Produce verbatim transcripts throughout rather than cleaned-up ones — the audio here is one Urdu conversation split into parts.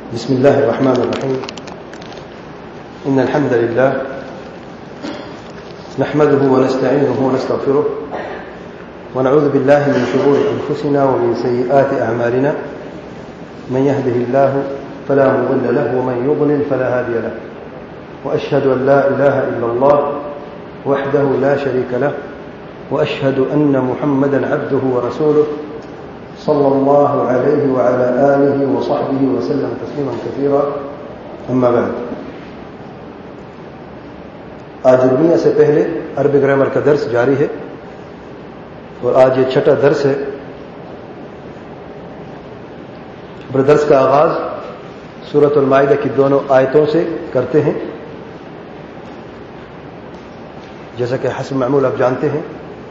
بسم الله الرحمن الرحيم. إن الحمد لله نحمده ونستعينه ونستغفره ونعوذ بالله من شرور أنفسنا ومن سيئات أعمالنا. من يهده الله فلا مضل له ومن يضلل فلا هادي له. وأشهد أن لا إله إلا الله وحده لا شريك له وأشهد أن محمدا عبده ورسوله صلى الله عليه وعلى آله وصحبه وسلم تسليما كثيرا. أما بعد. آج رومیہ سے پہلے عربی گرامر کا درس جاری ہے اور آج یہ چھٹا درس ہے. درس کا آغاز سورۃ المائدہ کی دونوں آیتوں سے کرتے ہیں. جیسا کہ حسب معمول آپ جانتے ہیں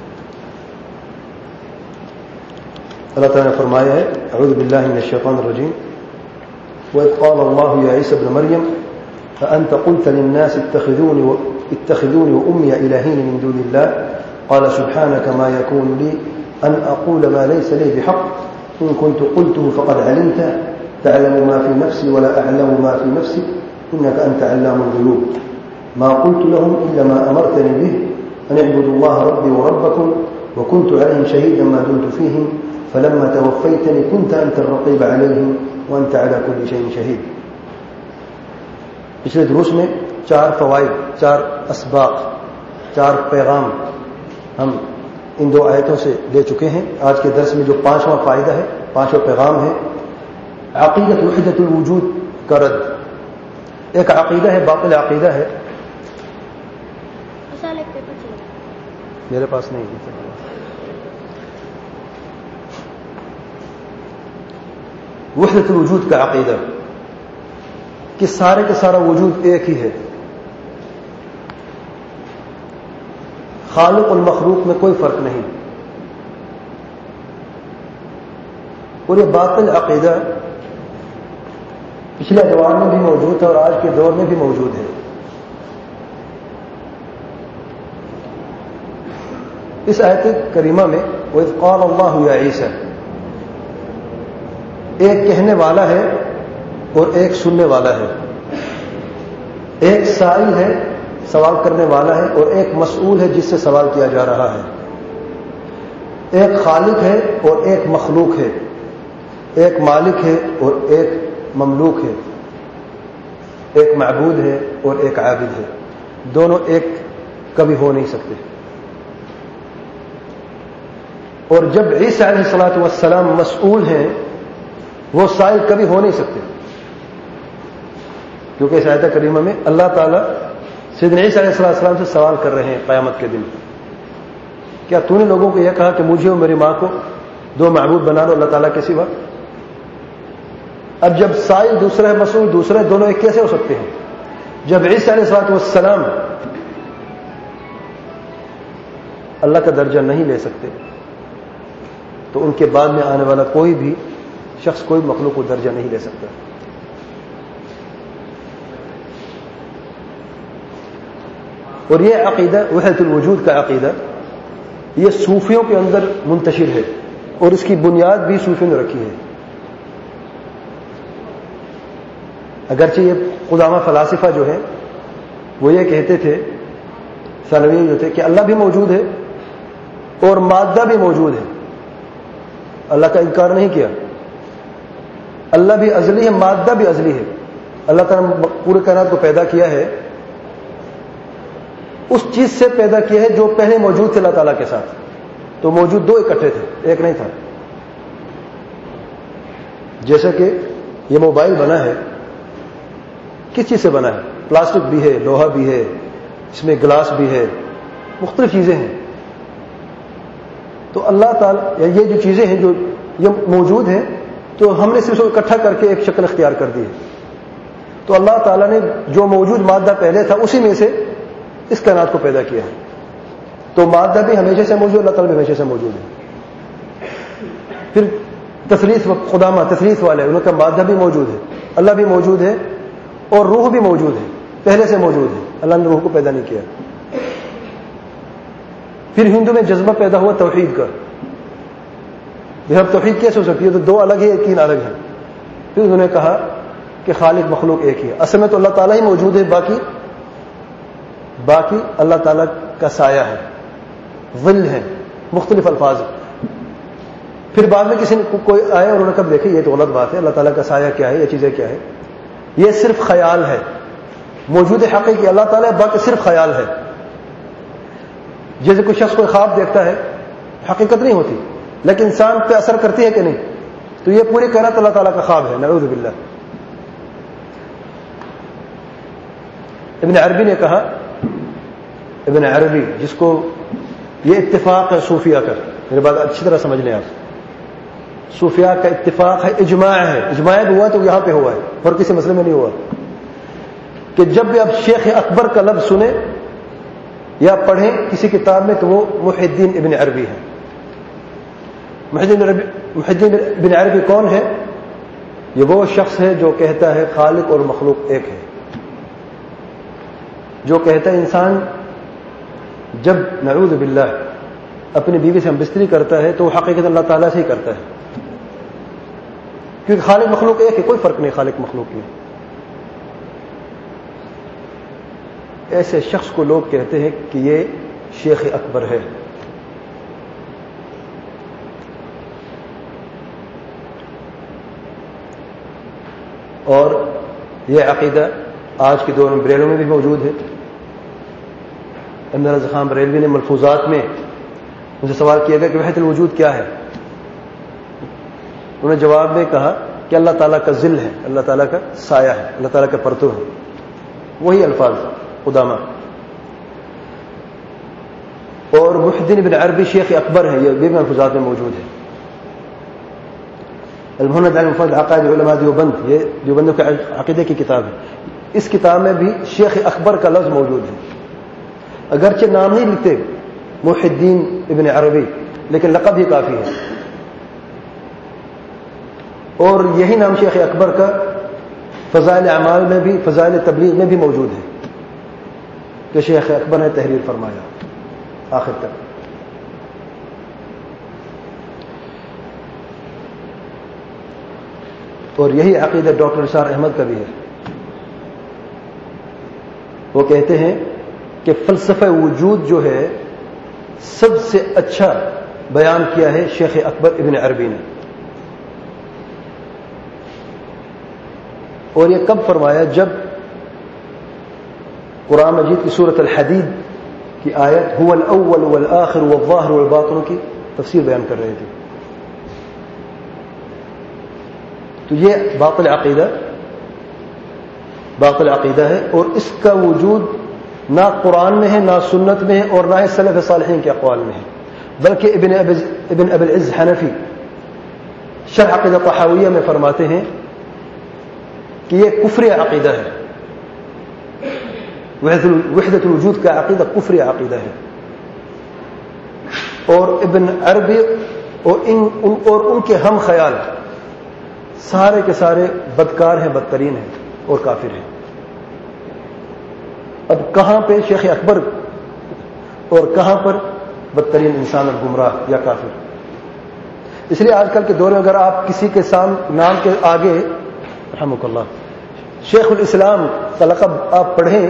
اللہ تعالیٰ نے فرمایا ہے اعوذ باللہ من الشیطان الرجیم وَإِذْ قَالَ اللَّهُ يَا عِيسَى ابْنَ مَرْيَمَ أَأَنْتَ قُلْتَ لِلنَّاسِ اتَّخِذُونِي اتَّخِذُونِي وَأُمِّيَ إِلَٰهَيْنِ مِن دُونِ اللَّهِ قَالَ سُبْحَانَكَ مَا يَكُونُ لِي أَنْ أَقُولَ مَا لَيْسَ لِي بِحَقٍّ إِن كُنتُ قُلْتُهُ فَقَدْ عَلِمْتَهُ تَعْلَمُ مَا فِي نَفْسِي وَلَا أَعْلَمُ مَا فِي نَفْسِكَ إِنَّكَ أَنْتَ عَلَّامُ الْغُيُوبِ مَا قُلْتُ لَهُمْ إِلَّا مَا أَمَرْتَنِي بِهِ أَنِ اعْبُدُوا اللَّهَ رَبِّي وَرَبَّكُمْ وَكُنتُ عَلَيْهِمْ شَهِيدًا مَا دُمْتُ فِيهِمْ فلما توفيتني كنت أنت الرقيب عليهم وأنت على كل شيء شهيد. پچھلے دروس میں چار فوائد، چار اسباق، چار پیغام ہم ان دو آیتوں سے لے چکے ہیں. آج کے درس میں جو پانچواں فائدہ ہے، پانچواں پیغام ہے عقیدۃ وحدۃ الوجود کا رد. ایک عقیدہ ہے، باطل عقیدہ ہے. میرے پاس نہیں ہے. وحدت الوجود کا عقیدہ کہ سارے کا سارا وجود ایک ہی ہے. خالق اور مخلوق میں کوئی فرق نہیں. اور یہ باطل عقیدہ پچھلے دور میں بھی موجود ہے اور آج کے دور میں بھی موجود ہے. اس آیت کریمہ میں وَإِذْ قَالَ اللَّهُ يَا عِيسَى ایک کہنے والا ہے اور ایک سننے والا ہے. ایک سائل ہے، سوال کرنے والا ہے، اور ایک مسئول ہے جس سے سوال کیا جا رہا ہے. ایک خالق ہے اور ایک مخلوق ہے. ایک مالک ہے اور ایک مملوک ہے. ایک معبود ہے اور ایک عابد ہے. دونوں ایک کبھی ہو نہیں سکتے. اور جب عیسیٰ علیہ الصلوۃ والسلام مسئول ہیں، وہ سائل کبھی ہو نہیں سکتے. کیونکہ اس آیت کریمہ میں اللہ تعالیٰ سیدنا عیسیٰ علیہ السلام سے سوال کر رہے ہیں قیامت کے دن، کیا تو نے لوگوں کو یہ کہا کہ مجھے اور میری ماں کو دو معبود بنا لو اللہ تعالیٰ کے سوا؟ اب جب سائل دوسرا ہے، مسئول دوسرا ہے، دونوں ایک کیسے ہو سکتے ہیں؟ جب عیسیٰ علیہ السلام اللہ کا درجہ نہیں لے سکتے تو ان کے بعد میں آنے والا کوئی بھی شخص، کوئی مخلوق کو درجہ نہیں لے سکتا. اور یہ عقیدہ وحدت الوجود کا عقیدہ یہ صوفیوں کے اندر منتشر ہے اور اس کی بنیاد بھی صوفیوں نے رکھی ہے. اگرچہ یہ قدامى فلاسفہ جو ہے وہ یہ کہتے تھے، ثانوی جو تھے، کہ اللہ بھی موجود ہے اور مادہ بھی موجود ہے. اللہ کا انکار نہیں کیا. اللہ بھی ازلی ہے، مادہ بھی ازلی ہے. اللہ تعالیٰ نے پورے کائنات کو پیدا کیا ہے، اس چیز سے پیدا کیا ہے جو پہلے موجود تھے اللہ تعالیٰ کے ساتھ. تو موجود دو اکٹھے تھے، ایک نہیں تھا. جیسا کہ یہ موبائل بنا ہے، کس چیز سے بنا ہے؟ پلاسٹک بھی ہے، لوہا بھی ہے، اس میں گلاس بھی ہے، مختلف چیزیں ہیں. تو اللہ تعالیٰ یہ جو چیزیں ہیں جو یہ موجود ہیں، تو ہم نے صرف اکٹھا کر کے ایک شکل اختیار کر دی ہے. تو اللہ تعالیٰ نے جو موجود مادہ پہلے تھا اسی میں سے اس کائنات کو پیدا کیا ہے. تو مادہ بھی ہمیشہ سے موجود، اللہ تعالیٰ بھی ہمیشہ سے موجود ہے. پھر تثلیث قدامہ تثلیث والے انہوں کا مادہ بھی موجود ہے، اللہ بھی موجود ہے، اور روح بھی موجود ہے، پہلے سے موجود ہے. اللہ نے روح کو پیدا نہیں کیا. پھر ہندو میں جذبہ پیدا ہوا توحید کا. اب توحید کیسے ہو سکتی ہے؟ تو دو الگ ہے، تین الگ ہیں. پھر انہوں نے کہا کہ خالق مخلوق ایک ہی ہے. اصل میں تو اللہ تعالیٰ ہی موجود ہے، باقی باقی اللہ تعالیٰ کا سایہ ہے، ظل ہے، مختلف الفاظ. پھر بعد میں کسی نے کوئی آئے اور انہوں نے کہا دیکھیں یہ تو غلط بات ہے، اللہ تعالیٰ کا سایہ کیا ہے، یہ چیزیں کیا ہے، یہ صرف خیال ہے. موجود حقیقی اللہ تعالیٰ ہے، باقی صرف خیال ہے. جیسے کوئی شخص کوئی خواب دیکھتا ہے، حقیقت نہیں ہوتی لیکن انسان پہ اثر کرتی ہے کہ نہیں، تو یہ پوری کائنات اللہ تعالیٰ کا خواب ہے. نعوذ باللہ. ابن عربی نے کہا، ابن عربی جس کو یہ اتفاق ہے صوفیہ کا، میری بات اچھی طرح سمجھ لیں آپ، صوفیہ کا اتفاق ہے، اجماع ہے. اجماع ہوا تو یہاں پہ ہوا ہے اور کسی مسئلے میں نہیں ہوا کہ جب بھی آپ شیخ اکبر کا لفظ سنیں یا پڑھیں کسی کتاب میں تو وہ محی الدین ابن عربی ہے. محی الدین ابن عربی کون ہے؟ یہ وہ شخص ہے جو کہتا ہے خالق اور مخلوق ایک ہے، جو کہتا ہے انسان جب نعوذ باللہ اپنی بیوی سے ہم بستری کرتا ہے تو وہ حقیقت اللہ تعالیٰ سے ہی کرتا ہے، کیونکہ خالق مخلوق ایک ہے، کوئی فرق نہیں خالق مخلوق میں. ایسے شخص کو لوگ کہتے ہیں کہ یہ شیخ اکبر ہے. اور یہ عقیدہ آج کے دور میں بریلوں میں بھی موجود ہے. ابن رضا خان بریلوی نے ملفوظات میں مجھے سوال کیا گیا کہ وحدت الوجود کیا ہے، انہوں نے جواب میں کہا کہ اللہ تعالیٰ کا ظل ہے، اللہ تعالیٰ کا سایہ ہے، اللہ تعالیٰ کا پرتو ہے. وہی الفاظ قدامہ. اور محی الدین ابن عربی شیخ اکبر ہے، یہ بھی ملفوظات میں موجود ہے. المہند علی مفرد عقائد علماء دیوبند، یہ دیوبندوں کے عقیدے کی کتاب ہے. اس کتاب میں بھی شیخ اکبر کا لفظ موجود ہے، اگرچہ نام نہیں لکھتے محی الدین ابن عربی لیکن لقب ہی کافی ہے. اور یہی نام شیخ اکبر کا فضائل اعمال میں بھی، فضائل تبلیغ میں بھی موجود ہے کہ شیخ اکبر نے تحریر فرمایا آخر تک. اور یہی عقیدہ ڈاکٹر نثار احمد کا بھی ہے. وہ کہتے ہیں کہ فلسفہ وجود جو ہے سب سے اچھا بیان کیا ہے شیخ اکبر ابن عربی نے. اور یہ کب فرمایا؟ جب قرآن مجید کی سورۃ الحدید کی آیت هو الاول والآخر والظاہر والباطن کی تفسیر بیان کر رہے تھے. تو یہ باطل عقیدہ باطل عقیدہ ہے، اور اس کا وجود نہ قرآن میں ہے، نہ سنت میں ہے، اور نہ ہی سلف صالحین کے اقوال میں ہے. بلکہ ابن ابن ابی العز حنفی شرح عقیدہ طحاویہ میں فرماتے ہیں کہ یہ کفری عقیدہ ہے. وحدت الوجود کا عقیدہ کفری عقیدہ ہے. اور ابن عربی اور ان, ان, اور ان کے ہم خیال سارے کے سارے بدکار ہیں، بدترین ہیں اور کافر ہیں. اب کہاں پہ شیخ اکبر اور کہاں پر بدترین انسان اور گمراہ یا کافر؟ اس لیے آج کل کے دور میں اگر آپ کسی کے سام نام کے آگے رحمک اللہ شیخ الاسلام کا لقب آپ پڑھیں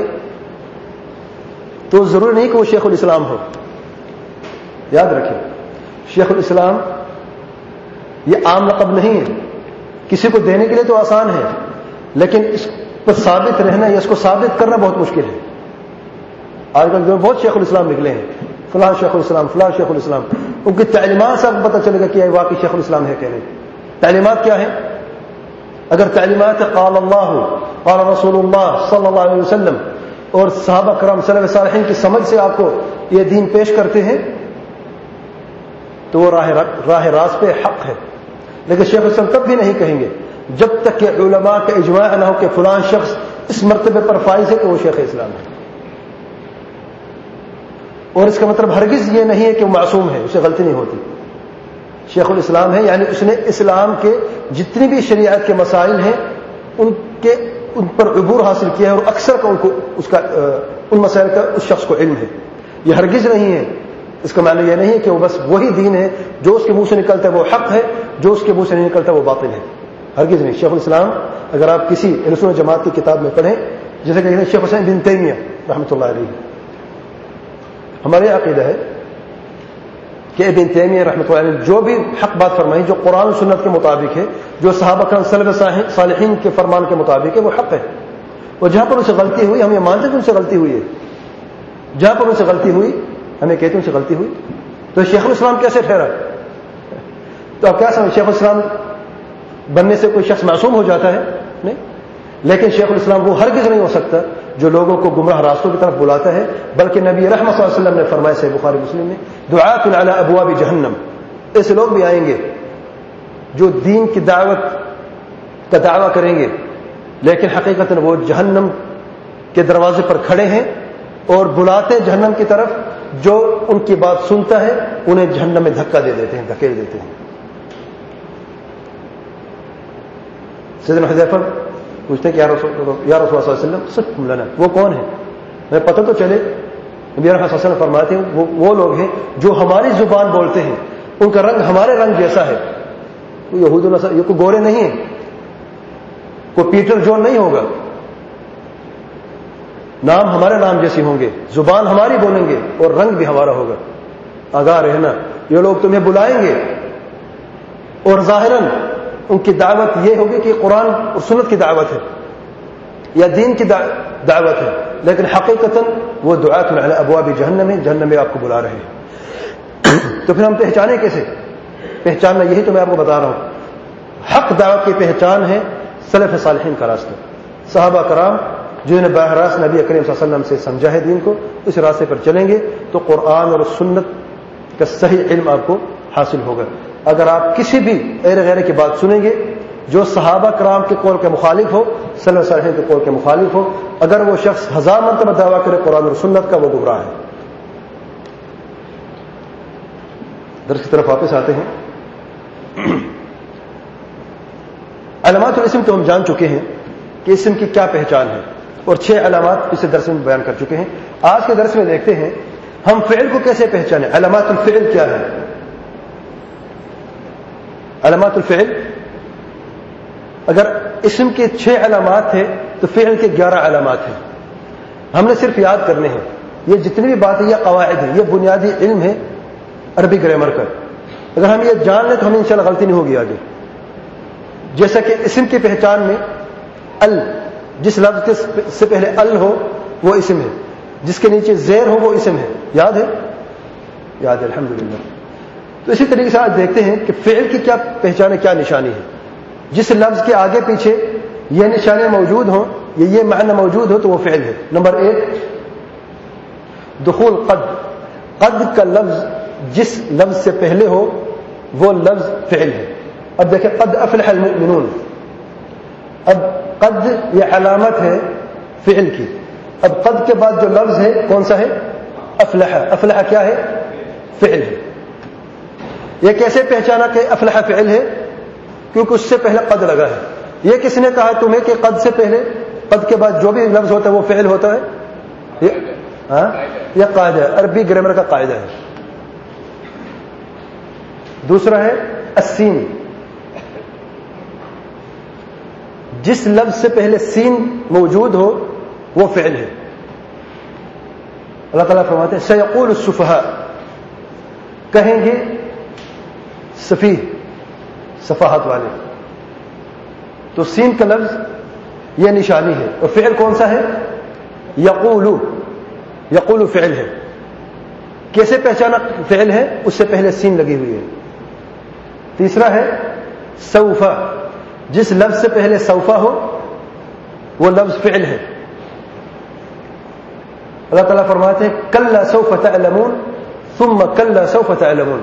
تو ضروری نہیں کہ وہ شیخ الاسلام ہو. یاد رکھیں شیخ الاسلام یہ عام لقب نہیں ہے، کسی کو دینے کے لیے تو آسان ہے لیکن اس پر ثابت رہنا یا اس کو ثابت کرنا بہت مشکل ہے. آج کل جو بہت شیخ الاسلام نکلے ہیں، فلاں شیخ الاسلام فلاں شیخ الاسلام، ان کی تعلیمات سے آپ کو پتہ چلے گا کہ یہ واقعی شیخ الاسلام ہے کہ نہیں. تعلیمات کیا ہے؟ اگر تعلیمات قال اللہ قال رسول اللہ صلی اللہ علیہ وسلم اور صحابہ کرام سلف صالحین کی سمجھ سے آپ کو یہ دین پیش کرتے ہیں تو وہ راہ راہ راست پہ حق ہے. لیکن شیخ الاسلام تب بھی نہیں کہیں گے جب تک کہ علماء کا اجماع نہ ہو کہ فلاں شخص اس مرتبے پر فائز ہے کہ وہ شیخ اسلام ہے. اور اس کا مطلب ہرگز یہ نہیں ہے کہ وہ معصوم ہے، اسے غلطی نہیں ہوتی. شیخ الاسلام ہے یعنی اس نے اسلام کے جتنی بھی شریعت کے مسائل ہیں ان کے ان پر عبور حاصل کیا ہے، اور اکثر کا ان کو اس کا ان مسائل کا اس شخص کو علم ہے. یہ ہرگز نہیں ہے، اس کا معنی یہ نہیں ہے کہ وہ بس وہی دین ہے جو اس کے منہ سے نکلتا ہے وہ حق ہے، جو اس کے منہ سے نہیں نکلتا وہ باطل ہے. ہرگز نہیں. شیخ الاسلام اگر آپ کسی اہل سنت جماعت کی کتاب میں پڑھیں، جیسے کہ شیخ حسین بن تیمیہ رحمۃ اللہ علیہ، ہمارا یہ عقیدہ ہے کہ ابن تیمیہ رحمۃ اللہ علیہ جو بھی حق بات فرمائی، جو قرآن و سنت کے مطابق ہے، جو صحابہ کرام سلف صالحین کے فرمان کے مطابق ہے، وہ حق ہے. اور جہاں پر ان سے غلطی ہوئی ہم یہ مانتے ہیں کہ ان سے غلطی ہوئی ہے، جہاں پر ان سے غلطی ہوئی ہمیں کہتے ہیں ان سے غلطی ہوئی. تو شیخ الاسلام کیسے ٹھہرا؟ تو آپ کیا سمجھ شیخ الاسلام بننے سے کوئی شخص معصوم ہو جاتا ہے؟ نہیں. لیکن شیخ الاسلام وہ ہرگز نہیں ہو سکتا جو لوگوں کو گمراہ راستوں کی طرف بلاتا ہے، بلکہ نبی رحمت صلی اللہ علیہ وسلم نے فرمایا صحیح بخاری مسلم میں، دعاۃ علی ابواب جہنم، ایسے لوگ بھی آئیں گے جو دین کی دعوت کا دعویٰ کریں گے لیکن حقیقت وہ جہنم کے دروازے پر کھڑے ہیں اور بلاتے ہیں جہنم کی طرف. جو ان کی بات سنتا ہے انہیں جہنم میں دھکا دے دیتے ہیں، دھکیل دیتے ہیں. سیدنا حذیفہ پوچھتے ہیں کہ یا رسول یا رسول اللہ صلی اللہ علیہ وسلم صف لنا، وہ کون ہے؟ میں پتہ تو چلے. نبی رحمۃ اللہ علیہ وسلم فرماتے ہیں وہ وہ لوگ ہیں جو ہماری زبان بولتے ہیں، ان کا رنگ ہمارے رنگ جیسا ہے. یہود و نصارا یہ کوئی گورے نہیں ہیں، کوئی پیٹر جون نہیں ہوگا، نام ہمارے نام جیسی ہوں گے، زبان ہماری بولیں گے اور رنگ بھی ہمارا ہوگا. آگاہ رہنا، یہ لوگ تمہیں بلائیں گے اور ظاہراً ان کی دعوت یہ ہوگی کہ قرآن اور سنت کی دعوت ہے یا دین کی دعوت ہے، لیکن حقیقتاً وہ دعاۃ علی ابواب جہنم ہے، جہنم میں آپ کو بلا رہے ہیں. تو پھر ہم پہچانے کیسے؟ پہچاننا یہی تو میں آپ کو بتا رہا ہوں. حق دعوت کی پہچان ہے سلف صالحین کا راستہ، صحابہ کرام جنہوں نے براہ راست نبی کریم صلی اللہ علیہ وسلم سے سمجھا ہے دین کو، اس راستے پر چلیں گے تو قرآن اور سنت کا صحیح علم آپ کو حاصل ہوگا. اگر آپ کسی بھی غیر غیر کی بات سنیں گے جو صحابہ کرام کے قول کے مخالف ہو، سلف صالحین کے قول کے مخالف ہو، اگر وہ شخص ہزار مرتبہ دعویٰ کرے قرآن اور سنت کا، وہ گمراہ ہے. درس کی طرف واپس آتے ہیں. علامات الاسم تو ہم جان چکے ہیں کہ اسم کی کیا پہچان ہے، اور چھ علامات اس درس میں بیان کر چکے ہیں. آج کے درس میں دیکھتے ہیں ہم فعل کو کیسے پہچانیں. علامات الفعل کیا ہے؟ علامات الفعل، اگر اسم کے چھ علامات ہیں تو فعل کے گیارہ علامات ہیں. ہم نے صرف یاد کرنے ہیں. یہ جتنی بھی باتیں یہ قواعد ہیں، یہ بنیادی علم ہے عربی گرامر کا. اگر ہم یہ جان لیں تو ہمیں انشاءاللہ غلطی نہیں ہوگی آگے. جیسا کہ اسم کی پہچان میں ال، جس لفظ کے سے پہلے ال ہو وہ اسم ہے، جس کے نیچے زیر ہو وہ اسم ہے. یاد ہے؟ یاد ہے الحمدللہ. تو اسی طریقے سے آج دیکھتے ہیں کہ فعل کی کیا پہچان ہے، کیا نشانی ہے. جس لفظ کے آگے پیچھے یہ نشانیاں موجود ہوں، یہ یہ معنی موجود ہو تو وہ فعل ہے. نمبر ایک، دخول قد. قد کا لفظ جس لفظ سے پہلے ہو وہ لفظ فعل ہے. اب دیکھیں قد افلح المؤمنون، اب قد یہ علامت ہے فعل کی. اب قد کے بعد جو لفظ ہے کون سا ہے؟ افلح. افلح کیا ہے؟ فعل ہے. یہ کیسے پہچانا کہ افلح فعل ہے؟ کیونکہ اس سے پہلے قد لگا ہے. یہ کس نے کہا تمہیں کہ قد سے پہلے، قد کے بعد جو بھی لفظ ہوتا ہے وہ فعل ہوتا ہے؟ یہ ہاں یہ قاعدہ ہے، عربی گرامر کا قاعدہ ہے. دوسرا ہے السین. جس لفظ سے پہلے سین موجود ہو وہ فعل ہے. اللہ تعالیٰ فرماتے ہیں سیقول السفہاء، کہیں گے سفیہ، سفاہت والے. تو سین کا لفظ یہ نشانی ہے. اور فعل کون سا ہے؟ یقولو. یقولو فعل ہے. کیسے پہچانا فعل ہے؟ اس سے پہلے سین لگی ہوئی ہے. تیسرا ہے سوفا. جس لفظ سے پہلے سوفا ہو وہ لفظ فعل ہے. اللہ تعالیٰ فرماتے ہیں کلا سوف تعلمون ثم کلا سوف تعلمون.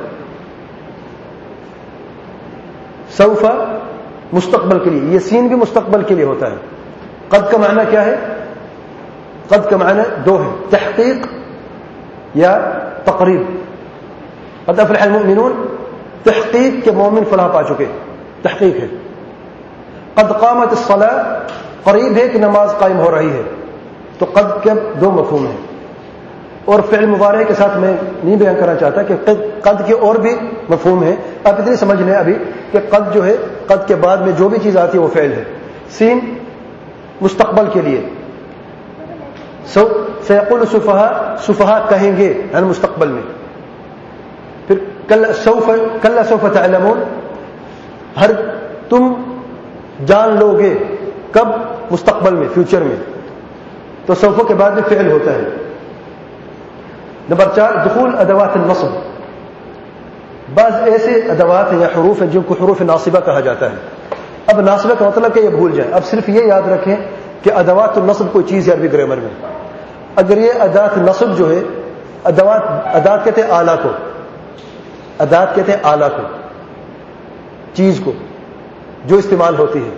سوف مستقبل کے لیے، یہ سین بھی مستقبل کے لیے ہوتا ہے. قد کا معنی کیا ہے؟ قد کا معنی دو ہے، تحقیق یا تقریب. قد افلح المؤمنون تحقیق کے مومن فلاح پا چکے، تحقیق ہے. قد قامت الصلاۃ قریب ہے کہ نماز قائم ہو رہی ہے. تو قد کے دو مفہوم ہیں. اور فعل مضارع کے ساتھ میں نہیں بیان کرنا چاہتا کہ قد کے اور بھی مفہوم ہے. آپ اتنی سمجھ لیں ابھی کہ قد جو ہے، قد کے بعد میں جو بھی چیز آتی ہے وہ فعل ہے. سین مستقبل کے لیے، سو سیقول سفہا، سفہا کہیں گے یعنی مستقبل میں. پھر کل سوف، کل سوف تعلمون، ہر تم جان لو گے، کب؟ مستقبل میں، فیوچر میں. تو سوف کے بعد بھی فعل ہوتا ہے. نمبر چار دخول ادوات النصب. بعض ایسے ادوات ہیں یا حروف ہیں جن کو حروف ناصبہ کہا جاتا ہے. اب ناصبہ کا مطلب کہ یہ بھول جائیں، اب صرف یہ یاد رکھیں کہ ادوات النصب کوئی چیز ہے عربی گرامر میں. اگر یہ ادات نصب جو ہے، ادوات، ادات کہتے ہیں آلہ کو، ادات کہتے ہیں آلہ کو، چیز کو جو استعمال ہوتی ہے.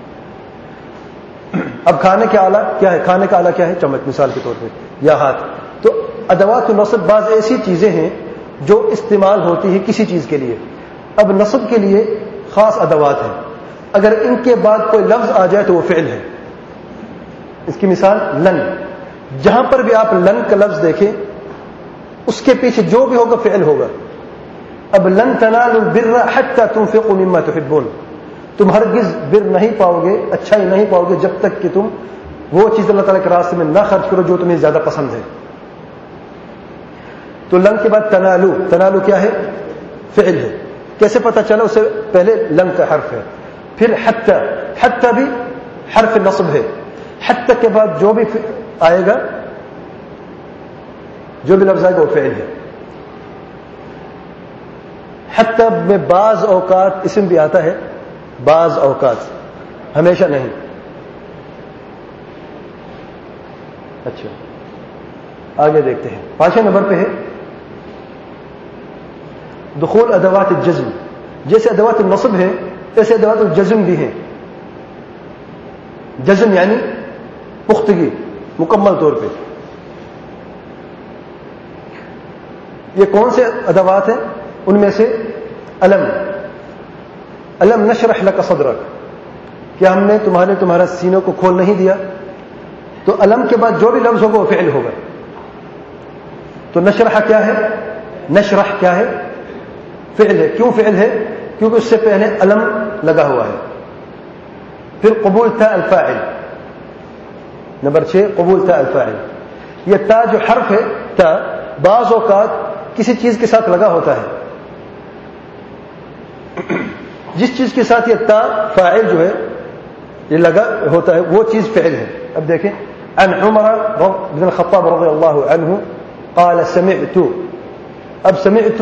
اب کھانے کے آلہ کیا ہے؟ کھانے کا آلہ کیا ہے؟ چمچ مثال کے طور پہ، یا ہاتھ. تو ادوات النصب بعض ایسی چیزیں ہیں جو استعمال ہوتی ہے کسی چیز کے لیے. اب نصب کے لیے خاص ادوات ہیں، اگر ان کے بعد کوئی لفظ آ جائے تو وہ فعل ہے. اس کی مثال لن، جہاں پر بھی آپ لن کا لفظ دیکھیں اس کے پیچھے جو بھی ہوگا فعل ہوگا. اب لن تنالوا البر حتى تنفقوا مما تحبون، تم ہرگز بر نہیں پاؤ گے، اچھائی نہیں پاؤ گے جب تک کہ تم وہ چیز اللہ تعالیٰ کے راستے میں نہ خرچ کرو جو تمہیں زیادہ پسند ہے. تو لن کے بعد تنالو، تنالو کیا ہے؟ فعل ہے. کیسے پتہ چلا؟ اس سے پہلے لن کا حرف ہے. پھر حتی، حتی بھی حرف نصب ہے. حتی کے بعد جو بھی آئے گا، جو بھی لفظ آئے گا وہ فعل ہے. حتی میں بعض اوقات اسم بھی آتا ہے، بعض اوقات، ہمیشہ نہیں. اچھا آگے دیکھتے ہیں. پانچویں نمبر پہ ہے دخول ادوات الجزم. جیسے ادوات النصب ہے ایسے ادوات الجزم بھی ہیں. جزم یعنی پختگی، مکمل طور پہ. یہ کون سے ادوات ہیں؟ ان میں سے علم، علم نشرح لک صدرک، کیا ہم نے تمہارے تمہارا سینوں کو کھول نہیں دیا؟ تو علم کے بعد جو بھی لفظ ہوگا وہ فعل ہوگا. تو نشرح کیا ہے؟ نشرح کیا ہے؟ فعل ہے. کیوں فعل ہے؟ کیونکہ اس سے پہلے علم لگا ہوا ہے. پھر قبول تا الفاعل. نمبر چھ قبول تا الفاعل. یہ تا جو حرف ہے، تا بعض اوقات کسی چیز کے ساتھ لگا ہوتا ہے. جس چیز کے ساتھ یہ تا فاعل جو ہے یہ لگا ہوتا ہے وہ چیز فعل ہے. اب دیکھیں عن عمر بن الخطاب رضی اللہ عنہ قال سمعت. اب سمعت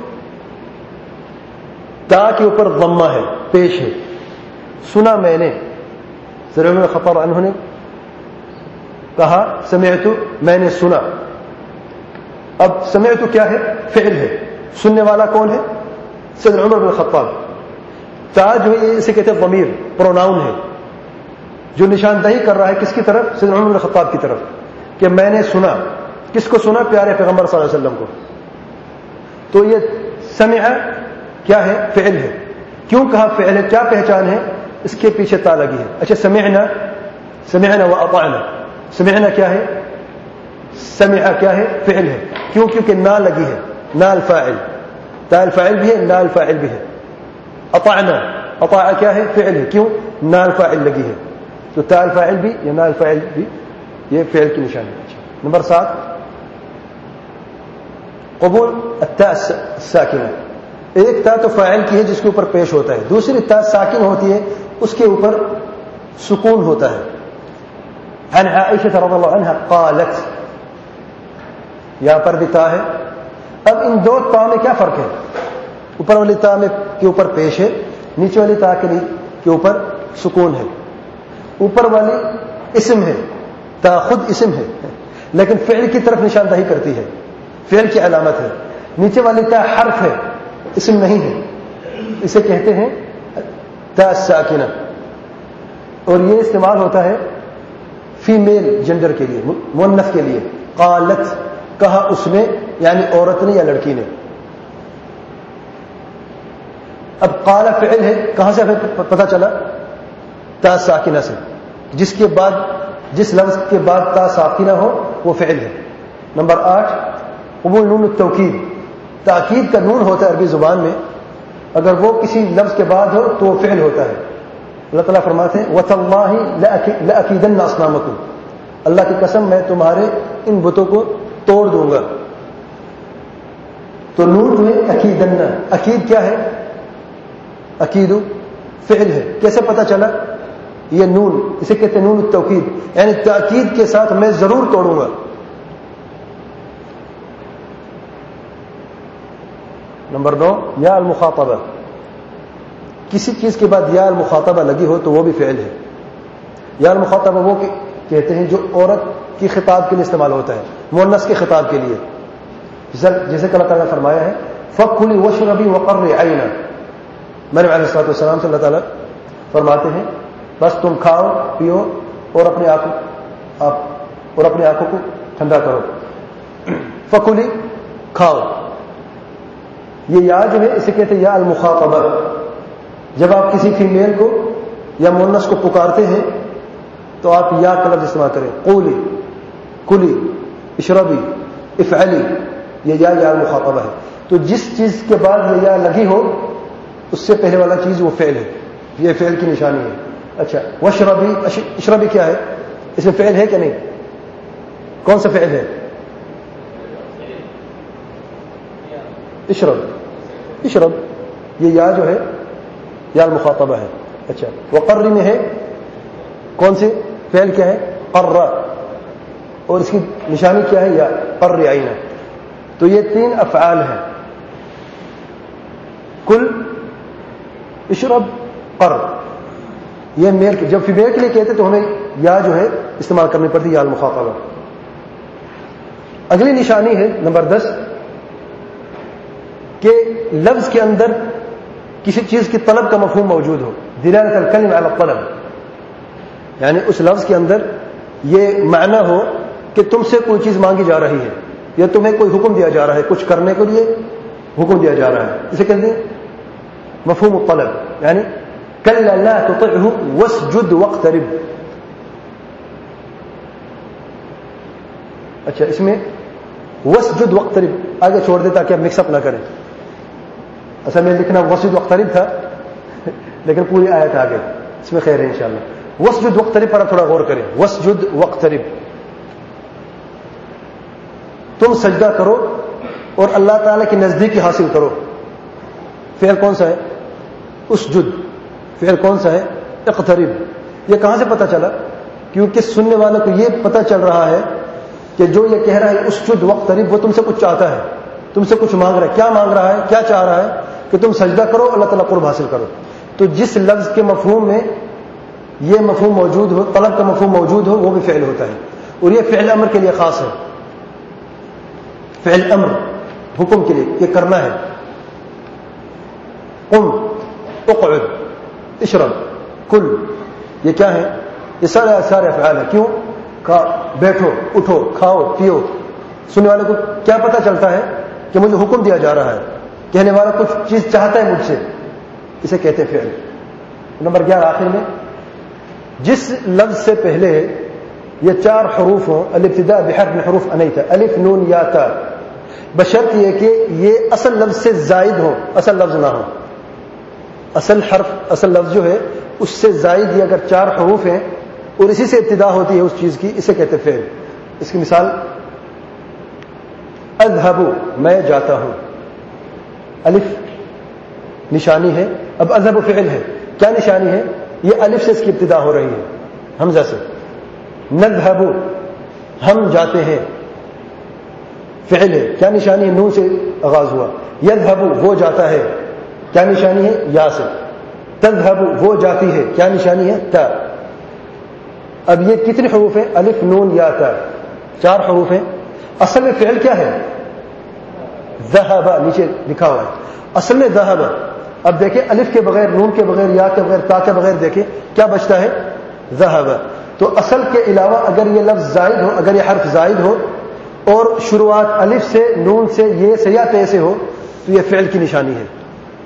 تا کے اوپر ضمہ ہے، پیش ہے. سنا میں نے، عمر بن الخطاب عنہ نے کہا سمعت، میں نے سنا. اب سمعت کیا ہے؟ فعل ہے. سننے والا کون ہے؟ سیدنا عمر بن الخطاب. تا جو ہے اسے کہتے ہیں ضمیر، پروناؤن ہے جو نشاندہی کر رہا ہے کس کی طرف؟ سیدنا عمر بن الخطاب کی طرف، کہ میں نے سنا. کس کو سنا؟ پیارے پیغمبر صلی اللہ علیہ وسلم کو. تو یہ سمع کیا ہے؟ فعل ہے. کیوں کہا فعل ہے؟ کیا پہچان ہے؟ اس کے پیچھے تا لگی ہے. اچھا سمعنا، سمعنا واطعنا. سمعنا کیا ہے؟ سمع کیا ہے؟ فعل ہے. کیوں؟ کیونکہ نا لگی ہے، نا الفاعل. تا الفاعل بھی ہے، نا الفاعل بھی ہے. اطعنا، اطاع کیا ہے؟ فعل ہے. کیوں؟ نا الفاعل لگی ہے. تو تا الفاعل بھی یا نا الفاعل بھی یہ فعل کی نشانی ہے. نمبر سات قبول التاء الساکنہ. ایک تا تو فاعل کی ہے جس کے اوپر پیش ہوتا ہے، دوسری تا ساکن ہوتی ہے اس کے اوپر سکون ہوتا ہے. عن عائشہ رضی اللہ عنہا قالت، یہاں پر بھی تا ہے. اب ان دو تا میں کیا فرق ہے؟ اوپر والی تا میں کے اوپر پیش ہے، نیچے والی تا کے کے اوپر سکون ہے. اوپر والی اسم ہے، تا خود اسم ہے لیکن فعل کی طرف نشاندہی کرتی ہے، فعل کی علامت ہے. نیچے والی تا حرف ہے، اسم نہیں ہے. اسے کہتے ہیں تا ساکنہ، اور یہ استعمال ہوتا ہے فیمیل جنڈر کے لیے، مؤنث کے لیے. قالت کہا اس نے، یعنی عورت نے یا لڑکی نے. اب قال فعل ہے، کہاں سے پتہ چلا؟ تا ساکنہ سے. جس کے بعد جس لفظ کے بعد تا ساکنہ ہو وہ فعل ہے. نمبر آٹھ قبول نون التوکید. تاکید کا نون ہوتا ہے عربی زبان میں، اگر وہ کسی لفظ کے بعد ہو تو وہ فعل ہوتا ہے. اللہ تعالیٰ فرماتے ہیں وَتَاللَّهِ لَأَكِيدَنَّ أَصْنَامَكُمْ، اللہ کی قسم میں تمہارے ان بتوں کو توڑ دوں گا. تو نون جو ہے اکیدن، اکید کیا ہے؟ اکیدو فعل ہے. کیسے پتا چلا؟ یہ نون اسے کہتے ہیں نون التوکید، یعنی تاکید کے ساتھ میں ضرور توڑوں گا. نمبر نو یا المخاطبہ، کسی چیز کے بعد یا المخاطبہ لگی ہو تو وہ بھی فعل ہے. یا المخاطبہ وہ کہتے ہیں جو عورت کی خطاب کے لیے استعمال ہوتا ہے، مؤنث کے خطاب کے لیے، جیسے کہ اللہ تعالیٰ نے فرمایا ہے فَكُلِي وَاشْرَبِي وَقَرِّ عَيْنًا. مریم علیہ الصلوۃ والسلام سے اللہ تعالیٰ فرماتے ہیں بس تم کھاؤ پیو اور اپنے آنکھوں آپ اور اپنے آنکھوں کو ٹھنڈا کرو. فَكُلِي کھاؤ. یہ یا جو ہے اسے کہتے ہیں یا المخاطبہ. جب آپ کسی فیمیل کو یا مؤنث کو پکارتے ہیں تو آپ یا کا لفظ استعمال کریں، قولی، کلی، اشربی، افعلی. یہ یا یا المخاطبہ ہے. تو جس چیز کے بعد یہ یا لگی ہو اس سے پہلے والا چیز وہ فعل ہے، یہ فعل کی نشانی ہے. اچھا وشربی، اشربی کیا ہے؟ اس میں فعل ہے کہ نہیں؟ کون سا فعل ہے؟ اشرب، اشرب. یہ یا جو ہے یا المخاطبہ ہے. اچھا وقرری میں ہے کون سے فعل کیا ہے؟ قر، اور اس کی نشانی کیا ہے؟ یا قر عینہ. تو یہ تین افعال ہیں، کل، اشرب، قر. یہ میل جب فیمیل کے لیے کہتے تو ہمیں یا جو ہے استعمال کرنی پڑتی یا المخاطبہ. اگلی نشانی ہے نمبر دس کہ لفظ کے اندر کسی چیز کی طلب کا مفہوم موجود ہو. دلالۃ الکلم علی الطلب، یعنی اس لفظ کے اندر یہ معنی ہو کہ تم سے کوئی چیز مانگی جا رہی ہے یا تمہیں کوئی حکم دیا جا رہا ہے، کچھ کرنے کے لیے حکم دیا جا رہا ہے. اسے کہتے ہیں مفہوم الطلب. یعنی کلا لا تطعه واسجد واقترب. اچھا اس میں واسجد واقترب آگے چھوڑ دے تاکہ آپ مکس اپ نہ کریں. اصل میں لکھنا واسجد واقترب تھا لیکن پوری آیت آ گئی، اس میں خیر ہے انشاءاللہ. واسجد واقترب پر تھوڑا غور کریں. واسجد واقترب، تم سجدہ کرو اور اللہ تعالیٰ کی نزدیکی حاصل کرو. فعل کون سا ہے؟ اسجد. فعل کون سا ہے؟ اقترب. یہ کہاں سے پتہ چلا؟ کیونکہ سننے والے کو یہ پتہ چل رہا ہے کہ جو یہ کہہ رہا ہے اسجد واقترب وہ تم سے کچھ چاہتا ہے، تم سے کچھ مانگ رہا ہے. کیا مانگ رہا ہے؟ کیا چاہ رہا ہے؟ کہ تم سجدہ کرو، اللہ تعالیٰ قرب حاصل کرو. تو جس لفظ کے مفہوم میں یہ مفہوم موجود ہو، طلب کا مفہوم موجود ہو، وہ بھی فعل ہوتا ہے. اور یہ فعل امر کے لیے خاص ہے. فعل امر حکم کے لیے، یہ کرنا ہے. قم، اقعد، اشرب، کل، یہ کیا ہے؟ یہ سارے سارے افعال ہیں. کیوں؟ کہ بیٹھو، اٹھو، کھاؤ، پیو. سننے والے کو کیا پتہ چلتا ہے کہ مجھے حکم دیا جا رہا ہے، کہنے والا کچھ چیز چاہتا ہے مجھ سے، اسے کہتے ہیں فعل. نمبر گیارہ آخر میں جس لفظ سے پہلے یہ چار حروف ہوں، الابتداء بحرف من حروف انیتا، الف نون یا تا، بشرط یہ کہ یہ اصل لفظ سے زائد ہو، اصل لفظ نہ ہو. اصل حرف، اصل لفظ جو ہے اس سے زائد یہ اگر چار حروف ہیں اور اسی سے ابتدا ہوتی ہے اس چیز کی، اسے کہتے فعل. اس کی مثال اذهب، میں جاتا ہوں. الف نشانی ہے. اب اذهب فعل ہے، کیا نشانی ہے؟ یہ الف سے اس کی ابتدا ہو رہی ہے، حمزہ سے. نذهب، ہم جاتے ہیں، فعل ہے، کیا نشانی ہے؟ نون سے آغاز ہوا. يذهب، وہ جاتا ہے، کیا نشانی ہے؟ یا سے. تذهب، وہ جاتی ہے، کیا نشانی ہے؟ تا. اب یہ کتنے حروف ہیں؟ الف نون یا تا، چار حروف ہیں. اصل میں فعل کیا ہے؟ ذهب، نیچے لکھا ہوا ہے اصل میں ذهب. اب دیکھیں الف کے بغیر، نون کے بغیر، یا کے بغیر، تا کے بغیر دیکھیں کیا بچتا ہے؟ ذهب. تو اصل کے علاوہ اگر یہ لفظ زائد ہو، اگر یہ حرف زائد ہو اور شروعات الف سے، نون سے، یہ سے یا تے سے ہو تو یہ فعل کی نشانی ہے.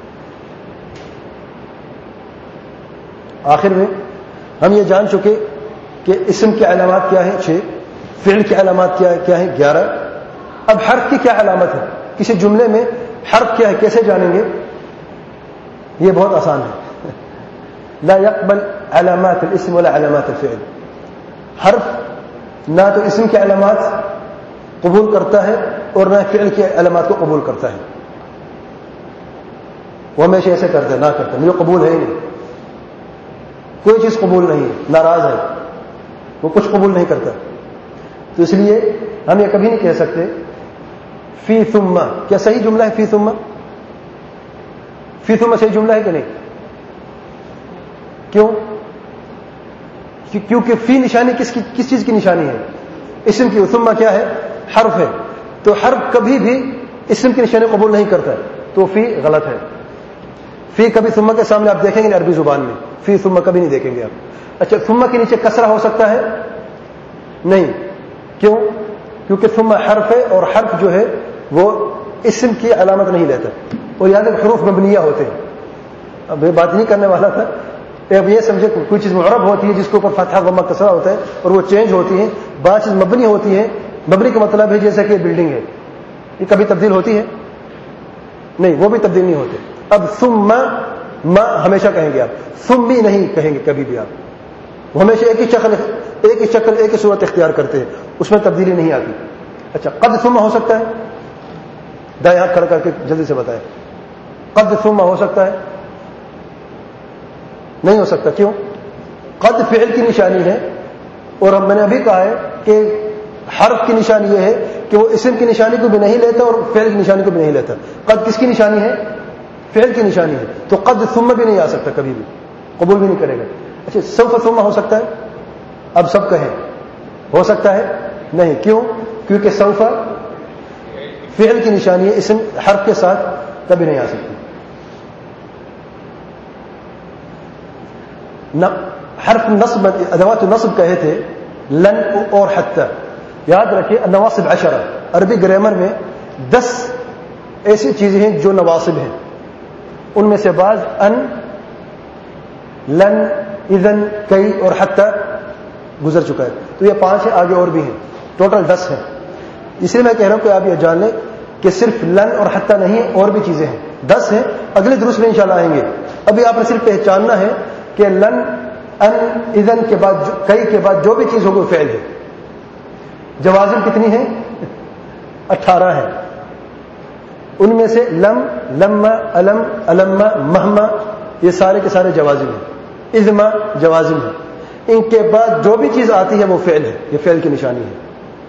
آخر میں ہم یہ جان چکے کہ اسم کی علامات کیا ہیں؟ چھ. فعل کی علامات کیا ہے؟ کیا ہے؟ گیارہ. اب حرف کی کیا علامت ہے؟ کسی جملے میں حرف کیا ہے کیسے جانیں گے؟ یہ بہت آسان ہے. لا يقبل علامات الاسم ولا علامات الفعل. حرف نہ تو اسم کی علامات قبول کرتا ہے اور نہ فعل کی علامات کو قبول کرتا ہے. وہ ہمیشہ ایسے کرتا ہے، نہ کرتا ہے، مجھے قبول ہے ہی نہیں، کوئی چیز قبول نہیں ہے، ناراض ہے، وہ کچھ قبول نہیں کرتا. تو اس لیے ہم یہ کبھی نہیں کہہ سکتے فی ثم. کیا صحیح جملہ ہے فی ثم؟ فی ثم صحیح جملہ ہے کہ نہیں؟ کیوں؟ کیونکہ فی نشانی کس کی کس چیز کی نشانی ہے؟ اسم کی. ثم کیا ہے؟ حرف ہے. تو حرف کبھی بھی اسم کی نشانی قبول نہیں کرتا ہے، تو فی غلط ہے. فی کبھی ثم کے سامنے آپ دیکھیں گے عربی زبان میں، فی ثم کبھی نہیں دیکھیں گے آپ. اچھا، ثم کے نیچے کسرہ ہو سکتا ہے؟ نہیں. کیوں؟ کیونکہ ثم حرف ہے اور حرف جو ہے وہ اسم کی علامت نہیں لیتا. اور یاد ہے حروف مبنیہ ہوتے ہیں. اب یہ بات نہیں کرنے والا تھا. اب یہ سمجھے کوئی چیز معرب ہوتی ہے جس کے اوپر فتحہ ضمہ کسرہ ہوتا ہے اور وہ چینج ہوتی ہے. بعض چیز مبنی ہوتی ہے. مبنی کا مطلب ہے جیسا کہ بلڈنگ ہے، یہ کبھی تبدیل ہوتی ہے؟ نہیں، وہ بھی تبدیل نہیں ہوتے. اب ثم ما ہمیشہ کہیں گے آپ، ثم بھی نہیں کہیں گے کبھی بھی آپ. وہ ہمیشہ ایک ہی شکل ایک ہی شکل ایک ہی صورت اختیار کرتے ہیں، اس میں تبدیلی نہیں آتی. اچھا، قد ثم ہو سکتا ہے؟ دائیں ہاتھ کھڑا کر کے جلدی سے بتائیں. قد ثم ہو سکتا ہے؟ نہیں ہو سکتا. کیوں؟ قد فعل کی نشانی ہے اور ہم میں نے ابھی کہا ہے کہ حرف کی نشانی یہ ہے کہ وہ اسم کی نشانی کو بھی نہیں لیتا اور فعل کی نشانی کو بھی نہیں لیتا. قد کس کی نشانی ہے؟ فعل کی نشانی ہے. تو قد ثم بھی نہیں آ سکتا کبھی بھی، قبول بھی نہیں کرے گا. اچھا، سوف ثم ہو سکتا ہے؟ اب سب کہیں ہو سکتا ہے؟ نہیں. کیوں؟ کیونکہ سوف فعل کی نشانی ہے، اسم حرف کے ساتھ کبھی نہیں آ سکتی. حرف نصب ادوات نصب کہے تھے لن اور حتی. یاد رکھیے نواصب عشرہ، عربی گرامر میں دس ایسی چیزیں ہیں جو نواصب ہیں. ان میں سے بعض ان، لن، اذن، کئی اور حتی گزر چکا ہے. تو یہ پانچ ہے، آگے اور بھی ہیں، ٹوٹل دس ہیں. اس لیے میں کہہ رہا ہوں کہ آپ یہ جان لیں کہ صرف لن اور حتی نہیں، اور بھی چیزیں ہیں. دس ہیں، اگلے دروس میں انشاءاللہ آئیں گے. ابھی آپ نے صرف پہچاننا ہے کہ لن، ان، اذن کے بعد کئی کے بعد جو بھی چیز ہوگی وہ فعل ہے. جوازم کتنی ہیں؟ اٹھارہ ہیں. ان میں سے لم، لما، علم، علما، مہما، یہ سارے کے سارے جوازم ہیں. اذما جوازم ہیں. ان کے بعد جو بھی چیز آتی ہے وہ فعل ہے، یہ فعل کی نشانی ہے.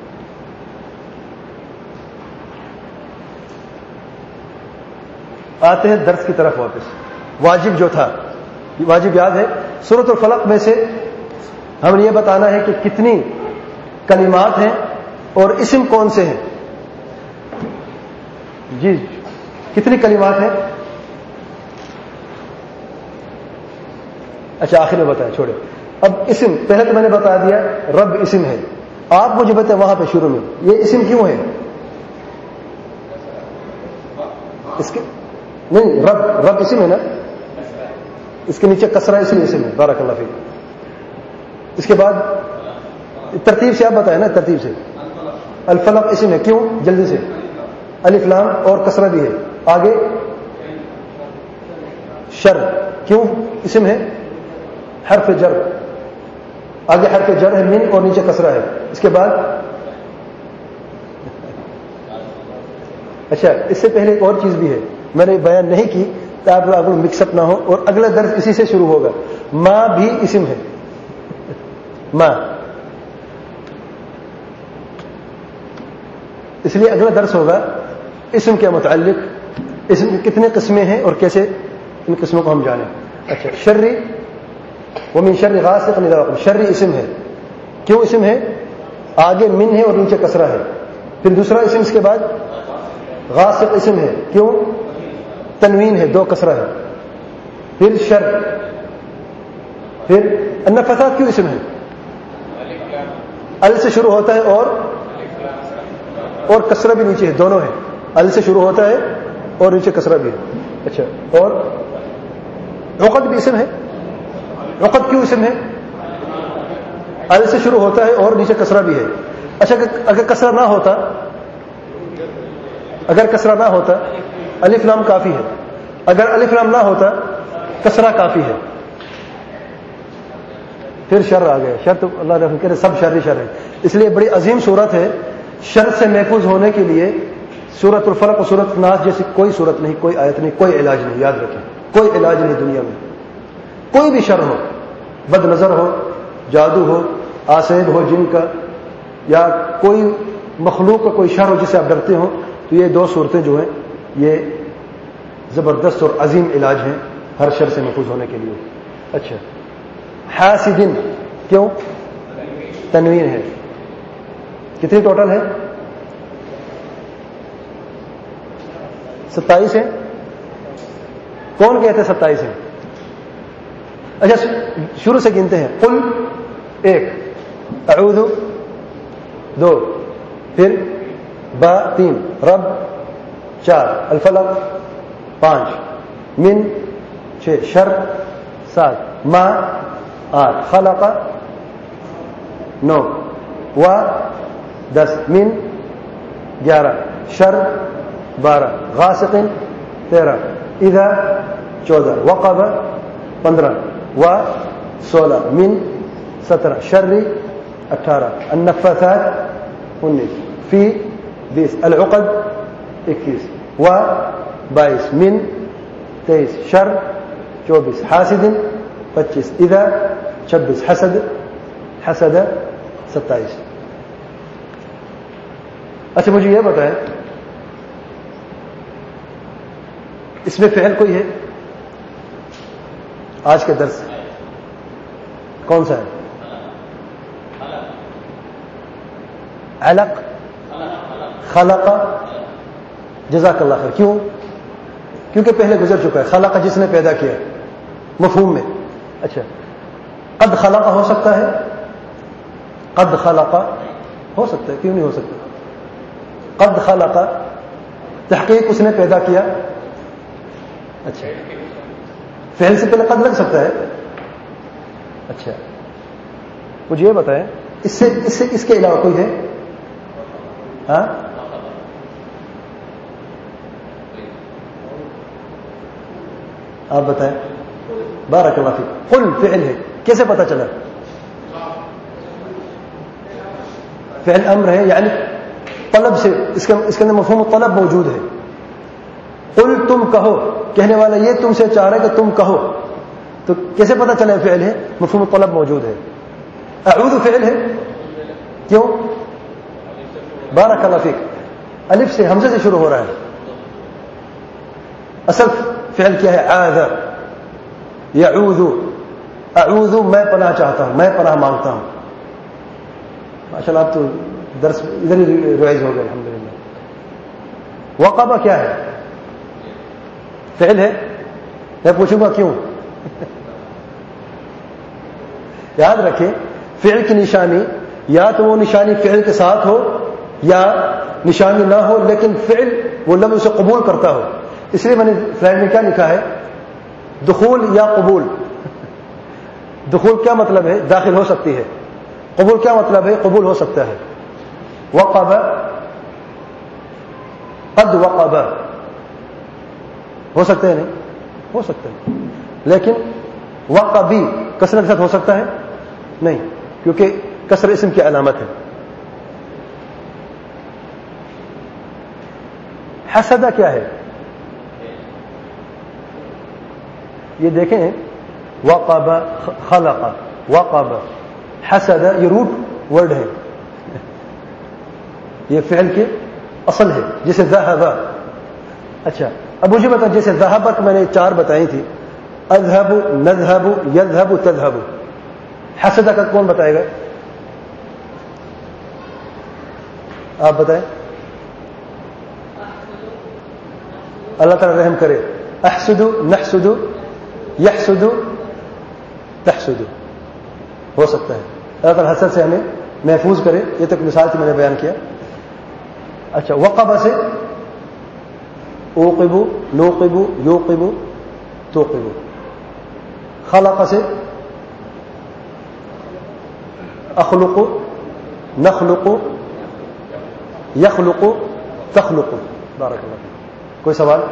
آتے ہیں درس کی طرف واپس. واجب جو تھا، واجب یاد ہے، سورۃ الفلق میں سے ہم نے یہ بتانا ہے کہ کتنی کلمات ہیں اور اسم کون سے ہیں. جی کتنی کلمات ہیں؟ اچھا آخر میں بتائیں، چھوڑے. اب اسم پہلے تو میں نے بتا دیا رب اسم ہے. آپ مجھے بتائیں وہاں پہ شروع میں یہ اسم کیوں ہے؟ اس کے نہیں، رب رب اسم ہے نا، اس کے نیچے کسرہ اس لیے اسم ہے. بارک اللہ فیک. اس کے بعد ترتیب سے آپ بتائیں نا، ترتیب سے. الفلق اسم ہے، کیوں؟ جلدی سے. الف لام اور کسرہ بھی ہے. آگے شر، کیوں اسم ہے؟ حرف جر. آگے حرف جر ہے من اور نیچے کسرہ ہے. اس کے بعد اچھا اس سے پہلے ایک اور چیز بھی ہے میں نے بیان نہیں کی تاکہ آپ مکس اپ نہ ہو، اور اگلا درس اسی سے شروع ہوگا. ماں بھی اسم ہے. ماں، اس لیے اگلا درس ہوگا اسم کے متعلق، اسم کی کتنے قسمیں ہیں اور کیسے ان قسموں کو ہم جانیں. اچھا شرری ومن شر غاسق اذا وقب، شرری اسم ہے. کیوں اسم ہے؟ آگے من ہے اور نیچے کسرہ ہے. پھر دوسرا اسم اس کے بعد غاسق اسم ہے. کیوں؟ تنوین ہے، دو کسرہ ہے. پھر شر. پھر النفثات کیوں اسم ہے؟ ال سے شروع ہوتا ہے اور اور کسرہ بھی نیچے ہے، دونوں ہیں. ال سے شروع ہوتا ہے اور نیچے کسرہ بھی ہے. اچھا اور عقد بھی اسم ہے. عقد کیوں اسم ہے؟ ال سے شروع ہوتا ہے اور نیچے کسرہ بھی ہے. اچھا اگر کسرہ نہ ہوتا اگر کسرہ نہ ہوتا الف لام کافی ہے. اگر الف لام نہ ہوتا کسرہ کافی ہے. پھر شر آ گئے. شر تو اللہ رحم کرے سب شر ہی شر ہے. اس لیے بڑی عظیم صورت ہے. شر سے محفوظ ہونے کے لیے سورۃ الفلق اور سورۃ الناس جیسی کوئی صورت نہیں, کوئی آیت نہیں, کوئی علاج نہیں. یاد رکھیں, کوئی علاج نہیں دنیا میں. کوئی بھی شر ہو, بد نظر ہو, جادو ہو, آسیب ہو جن کا, یا کوئی مخلوق کا کوئی شر ہو جسے آپ ڈرتے ہو, تو یہ دو صورتیں جو ہیں یہ زبردست اور عظیم علاج ہیں ہر شر سے محفوظ ہونے کے لیے. اچھا, حاسدن کیوں تنوین ہے. کتنی ٹوٹل ہے؟ ستائیس ہے. کون کہتے ہیں ستائیس ہے؟ اچھا شروع سے گنتے ہیں. قل ایک, اعوذ دو, پھر با تین, رب چار, الفلق پانچ, من چھ, شر سات, ما آٹھ, خلق نو, و دس, من گیارہ, شر بارہ, غاسق تیرہ, اذا چودہ, وقب پندرہ, و سولہ, من سترہ, شر اٹھارہ, النفاثات انیس, فی بیس, العقد اکیس, و بائیس, من تیئیس, شر چوبیس, حاسد پچیس, اذا چھبیس, حسد حسد ستائیس. اچھا مجھے یہ بتائیں, اس میں فعل کوئی ہے آج کے درس کون سا ہے؟ علق, خلق, جزاک اللہ خیر. کیوں؟ کیونکہ پہلے گزر چکا ہے. خلق جس نے پیدا کیا مفہوم میں. اچھا, قد خلق ہو سکتا ہے؟ قد خلق ہو سکتا ہے, کیوں نہیں ہو سکتا؟ قد خلق تحقیق اس نے پیدا کیا. اچھا, فعل سے پہلے قد لگ سکتا ہے. اچھا مجھے یہ بتائیں, اس سے اس سے اس کے علاوہ کوئی ہے؟ ہاں آپ بتائیں. بارک اللہ فیک. قل فعل ہے, کیسے پتا چلا؟ فعل امر ہے, یعنی طلب سے, اس کے اس کے اندر مفہوم طلب موجود ہے. قل تم کہو, کہنے والا یہ تم سے چاہ رہا ہے کہ تم کہو, تو کیسے پتا چلا فعل ہے؟ مفہوم طلب موجود ہے. اعوذ فعل ہے, کیوں؟ بارک اللہ فیک, الف سے, حمزے سے شروع ہو رہا ہے. اصل فعل کیا ہے؟ عاذ یعوذ. اعوذ میں پناہ چاہتا ہوں, میں پناہ مانگتا ہوں. ماشاء اللہ آپ تو درس ادھر ہی ریوائز ہو گئے الحمدللہ. وقبہ کیا ہے؟ فعل ہے. میں پوچھوں گا کیوں؟ یاد رکھیں, فعل کی نشانی یا تو وہ نشانی فعل کے ساتھ ہو یا نشانی نہ ہو, لیکن فعل وہ لفظ اسے قبول کرتا ہو. اس لیے میں نے سلائڈ میں کیا لکھا ہے؟ دخول یا قبول. دخول کیا مطلب ہے؟ داخل ہو سکتی ہے. قبول کیا مطلب ہے؟ قبول ہو سکتا ہے. وقب, قد وقب ہو سکتا ہے نہیں؟ ہو سکتا ہے, لیکن وقبی کسر کے ساتھ ہو سکتا ہے نہیں, کیونکہ کسر اسم کی علامت ہے. حسد کیا ہے؟ یہ دیکھیں, وقب, خلق, وقب, حسد, یہ روٹ ورڈ ہے, یہ فعل کے اصل ہے. جیسے ذهب. اچھا اب مجھے بتا, جیسے ذهبت میں نے چار بتائی تھی, اذهب, نذهب, يذهب, تذهب. حسد کا کون بتائے گا؟ آپ بتائیں. اللہ تعالی رحم کرے. احسد, نحسد, یحسد, تحسد ہو سکتا ہے. اللہ تعالی حسد سے ہمیں محفوظ کرے. یہ تک مثال تھی, میں نے بیان کیا. اچھا, وقب سے اوقب, نوقب, یوقب, توقب. خلق سے اخلق, نخلق, یخلق, تخلق. بارک اللہ. کوئی سوال؟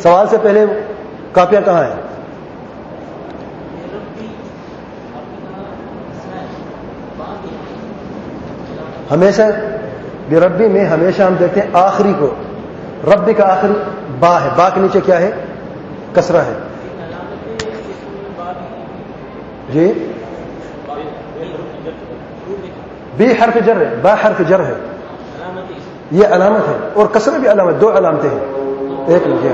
سوال سے پہلے کاپیاں کہاں ہیں؟ ہمیشہ بربی میں ہمیشہ ہم دیکھتے ہیں آخری کو، ربی کا آخری با ہے، با کے نیچے کیا ہے؟ کسرہ ہے. جی بی حرف جر ہے، با حرف جر ہے، یہ علامت ہے، اور کسرہ بھی علامت، دو علامتیں ہیں. ایک لکھیے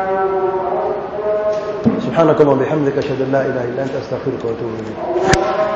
سبحانك اللهم وبحمدك اشهد ان لا اله الا انت استغفرك واتوب اليك.